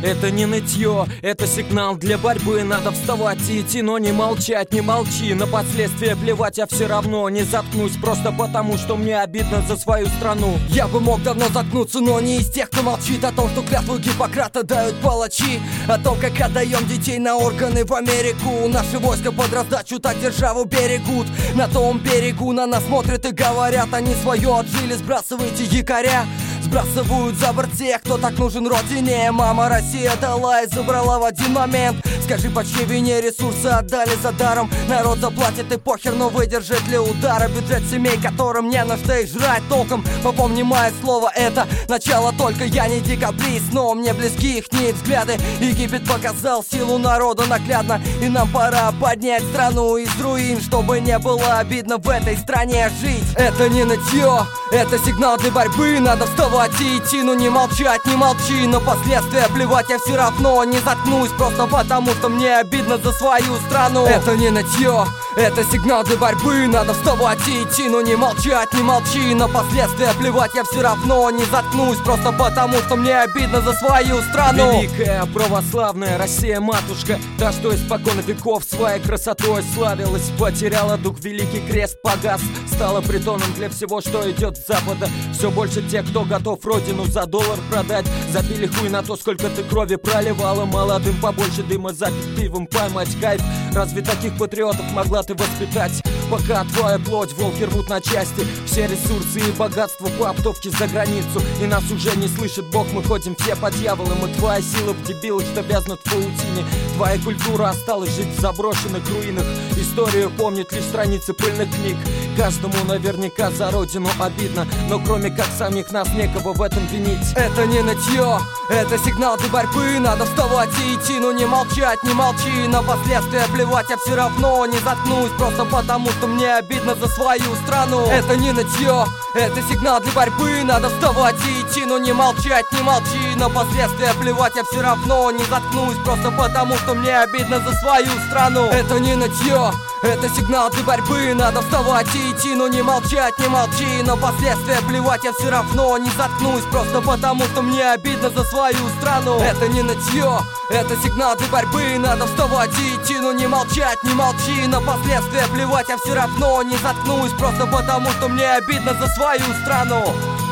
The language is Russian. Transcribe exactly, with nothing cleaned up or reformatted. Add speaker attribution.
Speaker 1: это не нытье, это сигнал для борьбы. Надо вставать и идти, но не молчать, не молчи. На последствия плевать, я все равно не заткнусь, просто потому, что мне обидно за свою страну.
Speaker 2: Я бы мог давно заткнуться, но не из тех, кто молчит о том, что клятву Гиппократа дают палачи, о том, как отдаем детей на органы в Америку. Наши войска под раздачу так державу берегут. На том берегу на нас смотрят и говорят: они свое отжили, сбрасывайте якоря. Сбрасывают за борт тех, кто так нужен родине. Мама Россия дала и забрала в один момент. Скажи, по чьей вине ресурсы отдали за даром? Народ заплатит и похер, но выдержит для удара бюджет семей, которым не на что и жрать толком. Попомни мое слово, это начало только. Я не декабрист, но мне близки их взгляды. Египет показал силу народа наглядно, и нам пора поднять страну из руин, чтобы не было обидно в этой стране жить. Это не нытье, это сигнал для борьбы. Надо вставать и идти, но не молчать, не молчи. На последствия плевать, я все равно не заткнусь, просто потому, что мне обидно за свою страну. Это не нытье, это сигнал для борьбы. Надо вставать и идти, но не молчать, не молчи. На последствия плевать, я все равно не заткнусь, просто потому, что мне обидно за свою страну.
Speaker 1: Великая православная Россия, матушка, та, что испокон веков своей красотой славилась, потеряла дух, великий крест погас, стала притоном для всего, что идет с запада. Все больше тех, кто готов родину за доллар продать. Забили хуй на то, сколько ты крови проливала. Молодым побольше дыма, запить пивом, поймать кайф. Разве таких патриотов могла ты воспитать? Пока твоя плоть волки рвут на части все ресурсы и богатства по оптовке за границу, и нас уже не слышит Бог, мы ходим все по дьяволам. И твоя сила в дебилах, что вязнут в паутине. Твоя культура осталась жить в заброшенных руинах. Историю помнит лишь страницы пыльных книг. Каждому наверняка за родину обидно, но кроме как самих нас некого в этом винить.
Speaker 2: Это не нытье, это сигнал для борьбы. Надо вставать и идти, но не молчать, не молчи. На последствия плевать, я все равно не заткнусь, просто потому, что мне обидно за свою страну. Это не нытье, это сигнал для борьбы. Надо вставать и идти, но не молчать, не молчи. На последствия плевать, я все равно не заткнусь, просто потому, что мне обидно за свою страну. Это не нытье, это сигнал для борьбы. Надо вставать и идти, но не молчать, не молчи. На последствия плевать, я все равно не заткнусь, просто потому, что мне обидно за свою страну. Это не нытье, это сигнал для борьбы. Надо вставать и идти, но не молчать, не молчи. На последствия плевать, я все равно не заткнусь, просто потому, что мне обидно за свою страну.